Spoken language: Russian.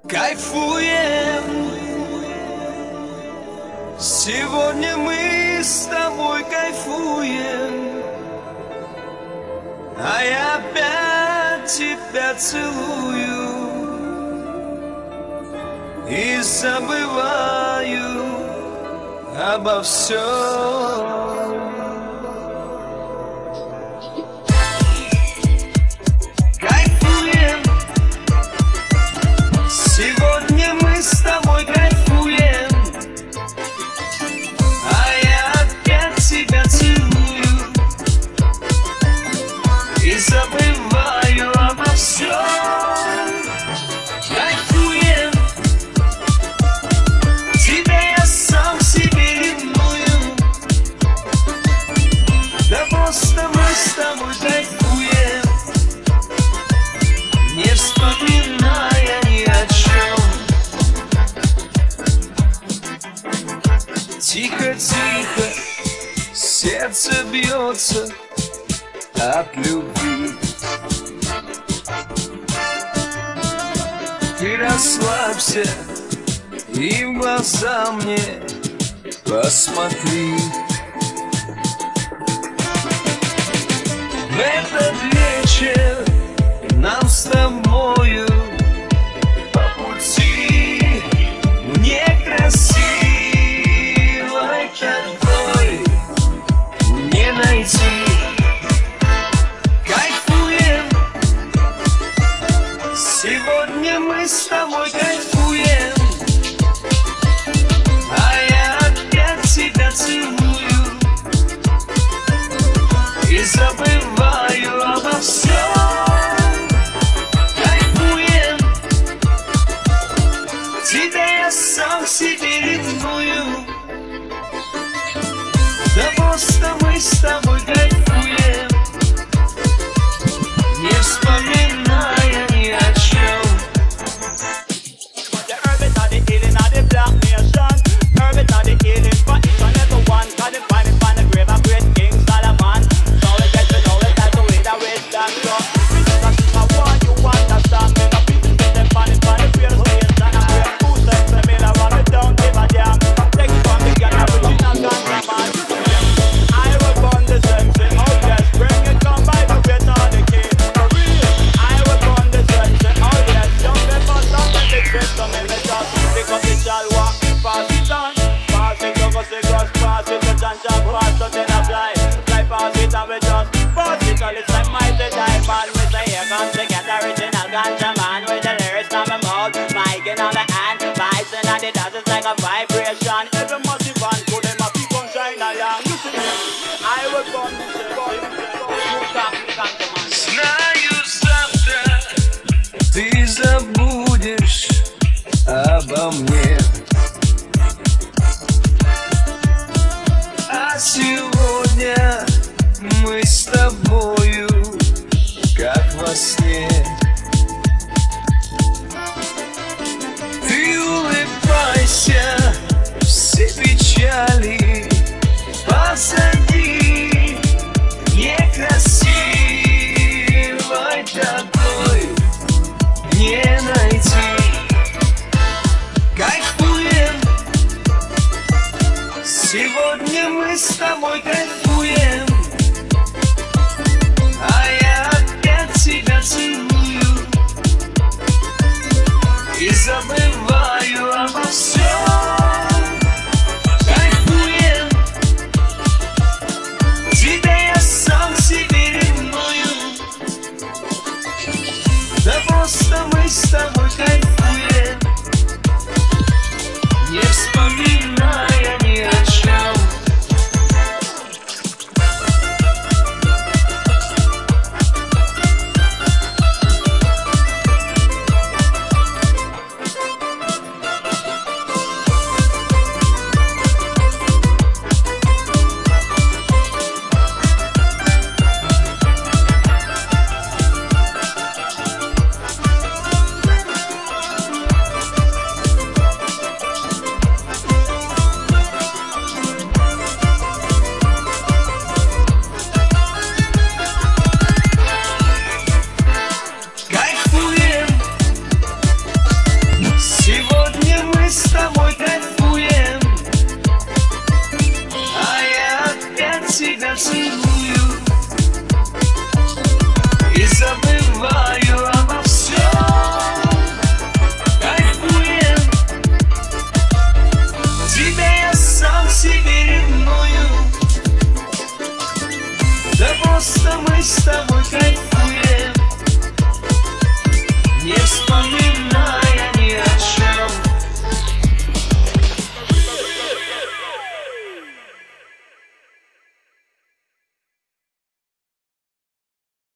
Кайфуем. Сегодня мы с тобой кайфуем, а я опять тебя целую и забываю обо всем. Кайфуем. Сегодня мы с тобой кайфуем, а я опять тебя целую и забываю обо всем. Кайфуем. Тебя я сам себе ревную, да просто мы с тобой кайфуем, не вспоминая ни о чем. Тихо-тихо сердце бьется от любви. Ты расслабься и в глаза мне посмотри. В этот вечер нам с тобою по пути некрасивой такой не найти. Кайфуем. Сегодня мы с тобой кайфуем, а я опять тебя целую и забываю обо всем. Кайфуем. Тебя я сам себе ревную, да просто мы с тобой кайфуем, не вспоминая ни о чем. Знаю, завтра ты забудешь обо мне, а сегодня мы с тобою как во сне. Ты улыбайся, все печали позади, некрасивой такой не найти. Кайфуем. Сегодня мы с тобой кайфуем, а я опять тебя целую и забываю обо всем. Кайфуем. Тебя я сам себе ревную, да просто мы с тобой кайфуем, не вспоминая ни о чем. с тобой.